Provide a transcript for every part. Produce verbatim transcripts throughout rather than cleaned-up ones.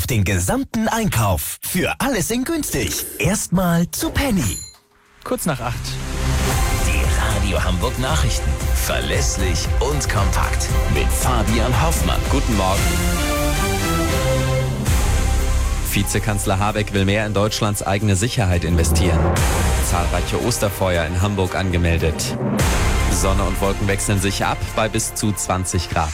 auf den gesamten Einkauf. Für alles in günstig. Erstmal zu Penny. Kurz nach acht. Die Radio Hamburg Nachrichten. Verlässlich und kompakt. Mit Fabian Hoffmann. Guten Morgen. Vizekanzler Habeck will mehr in Deutschlands eigene Sicherheit investieren. Zahlreiche Osterfeuer in Hamburg angemeldet. Sonne und Wolken wechseln sich ab bei bis zu zwanzig Grad.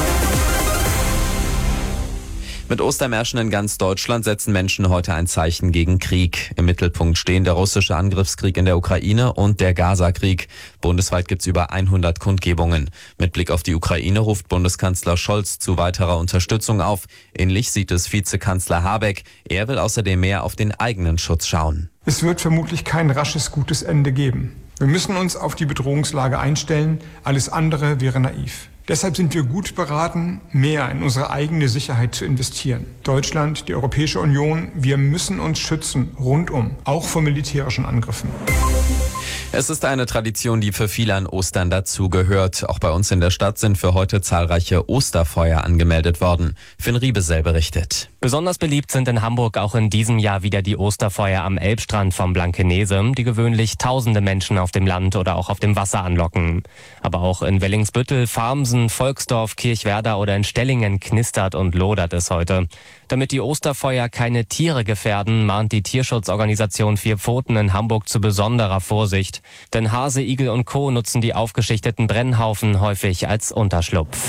Mit Ostermärschen in ganz Deutschland setzen Menschen heute ein Zeichen gegen Krieg. Im Mittelpunkt stehen der russische Angriffskrieg in der Ukraine und der Gaza-Krieg. Bundesweit gibt's über hundert Kundgebungen. Mit Blick auf die Ukraine ruft Bundeskanzler Scholz zu weiterer Unterstützung auf. Ähnlich sieht es Vizekanzler Habeck. Er will außerdem mehr auf den eigenen Schutz schauen. Es wird vermutlich kein rasches, gutes Ende geben. Wir müssen uns auf die Bedrohungslage einstellen. Alles andere wäre naiv. Deshalb sind wir gut beraten, mehr in unsere eigene Sicherheit zu investieren. Deutschland, die Europäische Union, wir müssen uns schützen, rundum, auch vor militärischen Angriffen. Es ist eine Tradition, die für viele an Ostern dazugehört. Auch bei uns in der Stadt sind für heute zahlreiche Osterfeuer angemeldet worden. Finn Riebesell berichtet. Besonders beliebt sind in Hamburg auch in diesem Jahr wieder die Osterfeuer am Elbstrand vom Blankenese, die gewöhnlich tausende Menschen auf dem Land oder auch auf dem Wasser anlocken. Aber auch in Wellingsbüttel, Farmsen, Volksdorf, Kirchwerder oder in Stellingen knistert und lodert es heute. Damit die Osterfeuer keine Tiere gefährden, mahnt die Tierschutzorganisation Vier Pfoten in Hamburg zu besonderer Vorsicht. Denn Hase, Igel und Co. nutzen die aufgeschichteten Brennhaufen häufig als Unterschlupf.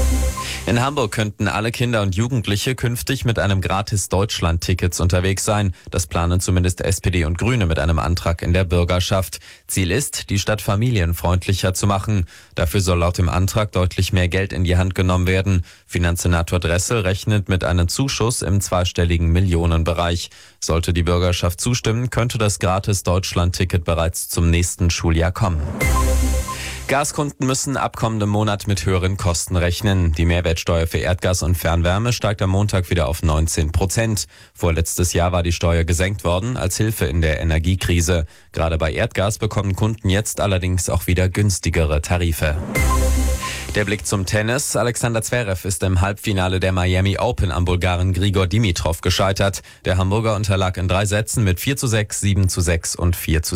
In Hamburg könnten alle Kinder und Jugendliche künftig mit einem gratis Deutschland-Tickets unterwegs sein. Das planen zumindest S P D und Grüne mit einem Antrag in der Bürgerschaft. Ziel ist, die Stadt familienfreundlicher zu machen. Dafür soll laut dem Antrag deutlich mehr Geld in die Hand genommen werden. Finanzsenator Dressel rechnet mit einem Zuschuss im zweistelligen Millionenbereich. Sollte die Bürgerschaft zustimmen, könnte das gratis Deutschland-Ticket bereits zum nächsten Schuljahr kommen. Gaskunden müssen ab kommendem Monat mit höheren Kosten rechnen. Die Mehrwertsteuer für Erdgas und Fernwärme steigt am Montag wieder auf neunzehn Prozent. Vorletztes Jahr war die Steuer gesenkt worden als Hilfe in der Energiekrise. Gerade bei Erdgas bekommen Kunden jetzt allerdings auch wieder günstigere Tarife. Der Blick zum Tennis. Alexander Zverev ist im Halbfinale der Miami Open am Bulgaren Grigor Dimitrov gescheitert. Der Hamburger unterlag in drei Sätzen mit vier zu sechs, sieben zu sechs und vier zu